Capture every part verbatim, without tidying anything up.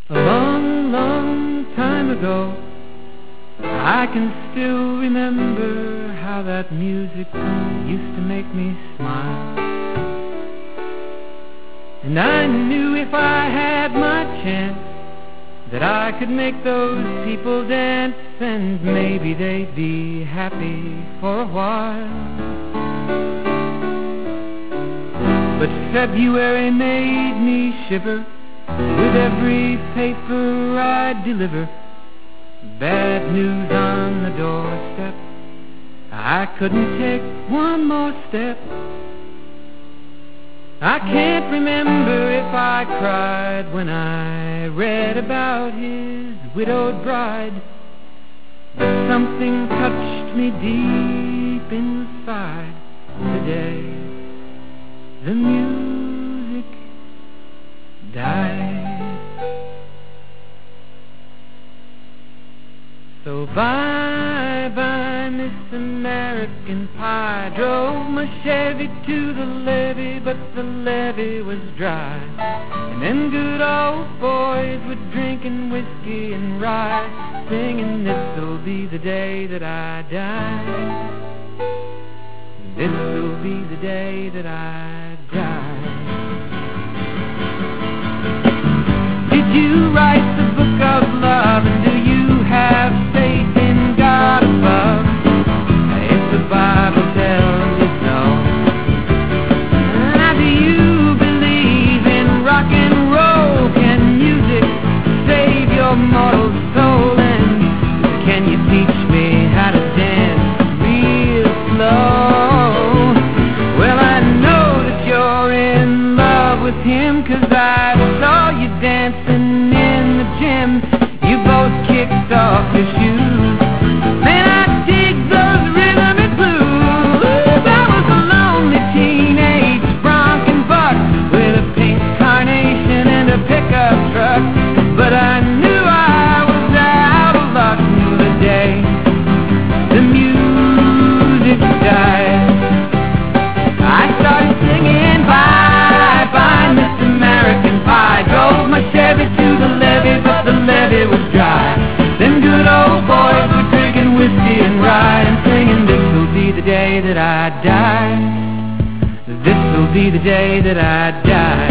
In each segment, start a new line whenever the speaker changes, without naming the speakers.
A long, long time ago, I can still remember how that music used to make me smile. And I knew if I had my chance that I could make those people dance, and maybe they'd be happy for a while. But February made me shiver with every paper I deliver. Bad news on the doorstep, I couldn't take one more step. I can't remember if I cried when I read about his widowed bride, but something touched me deep inside the day the music died. So bye-bye, Miss American Pie. Drove my Chevy to the levee, but the levee was dry. And them good old boys were drinking whiskey and rye, singing, this'll be the day that I die. This'll be the day that I die. Did you write the book of love, and do you have faith in God above? If the Bible tells you so. Now do you believe in rock and roll? Can music save your mortal soul? And can you teach me how to dance real slow? Well, I know that you're in love with him, 'cause I saw you dancing in the gym. You both kicked off your shoes. Man, I dig those rhythm and blues. I was a lonely teenage bronc and buck with a pink carnation and a pickup truck, but I knew I was out of luck the day the music died. I started singing bye-bye, Miss American Pie. Drove my Chevy to the levee, but the levee was dry. Them good old boys were drinking whiskey and rye, and singing, this'll be the day that I die. This'll be the day that I die.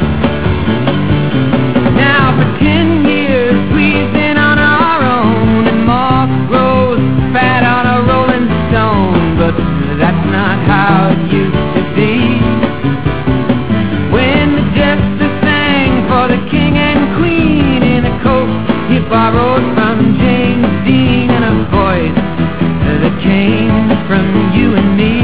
Now for ten years we've been on our own, and moss grows fat on a rolling stone, but that's not how it used to be. When the jester sang for the king and queen in a coat he borrowed from James Dean, and a voice that came from you and me.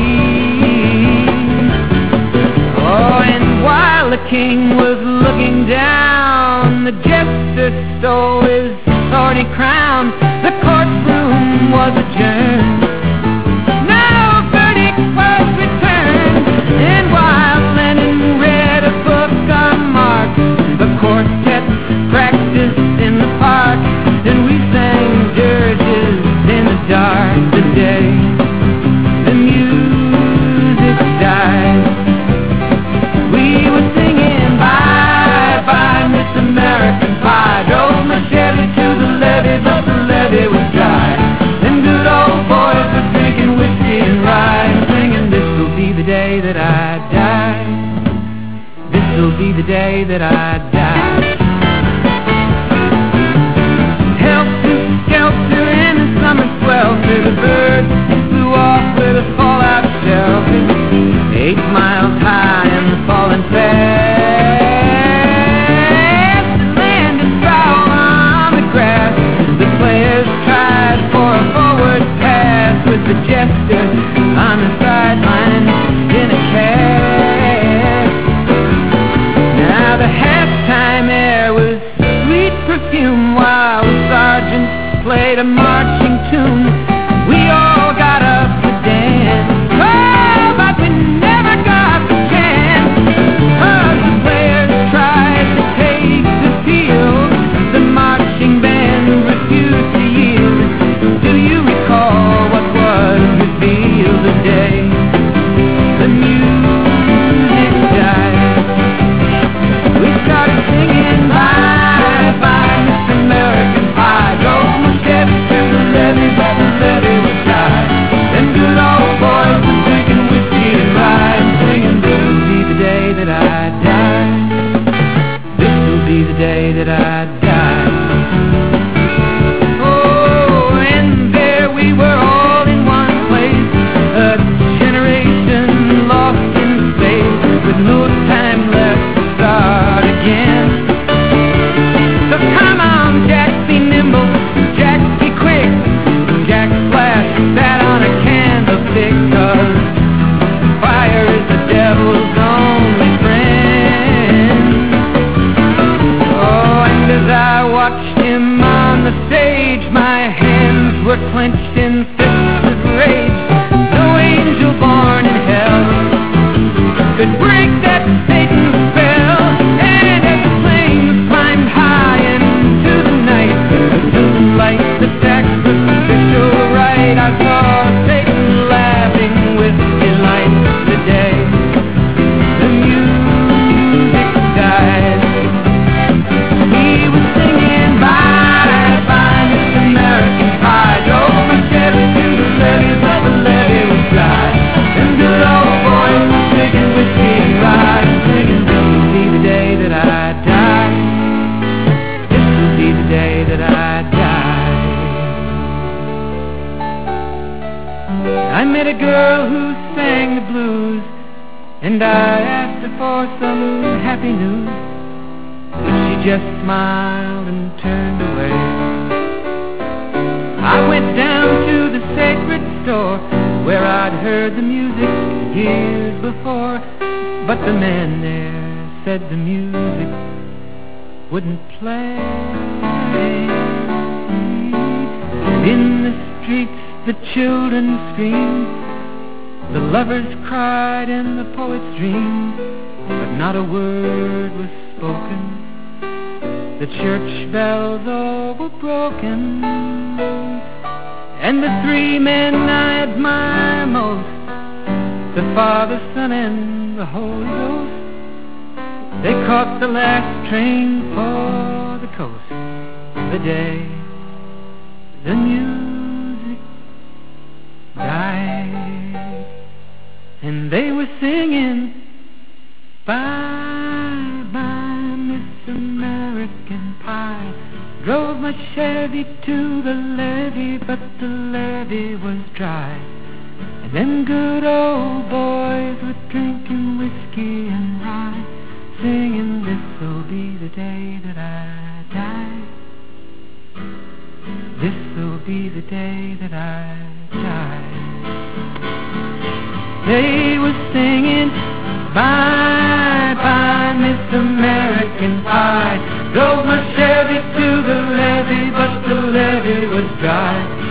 Oh, and while the king was looking down, the jester stole his thorny crown. The courtroom was adjourned. No verdict was returned. And while Lennon read a book on Marx, the quartet practiced in the park, and we sang dirges in the dark the day the music died. We were singing bye-bye, Miss American Pie. Drove my Chevy to the levee, but the levee was dry. And good old boys were drinking whiskey and rye, and singing, this'll be the day that I die. This'll be the day that I die. Helter-skelter in the summer swelter, the birds flew off with a fallout shelter, eight miles high and falling fast. The land is foul on the grass. The players tried for a forward pass, with the jester on the sideline in a cast. Now the halftime day that I died. Oh, and there we were all in one place, a generation lost in space, with no time left to start again. So come on, Jack, be nimble, Jack, be quick. Jack Flash sat on a candlestick, 'cause fire is the devil's only friend. Oh, and as I watched him on the stage, my hands were clenched in fists of rage. No angel born in hell could break that Satan's spell. And as the flames climbed high into the night, to light the sacrificial rite, I saw Satan laughing with delight. The day the music died, he was singing bye bye Miss American Pie. Drove my Chevy to the levee, but the levee was dry. Them good old boys were drinking whiskey rye, singing, this will be the day that I die. This will be the day that I die. I met a girl who sang the blues, and I asked her for some happy news, but she just smiled and turned away. I went down to the sacred store, where I'd heard the music years before, but the man there said the music wouldn't play. In the streets the children screamed, the lovers cried and the poets dreamed, but not a word was spoken. The church bells all were broken, and the three men I admire most, the Father, Son, and the Holy Ghost, they caught the last train for the coast. The day the music died, and they were singing bye bye Miss American Pie. Drove my Chevy to the levee, but the levee was dry. And them good old boys were drinking whiskey and rye, singing, this'll be the day that I die. This'll be the day that I die. They were singing bye bye Miss American Pie. Drove my Chevy to the levee, but the levee was dry.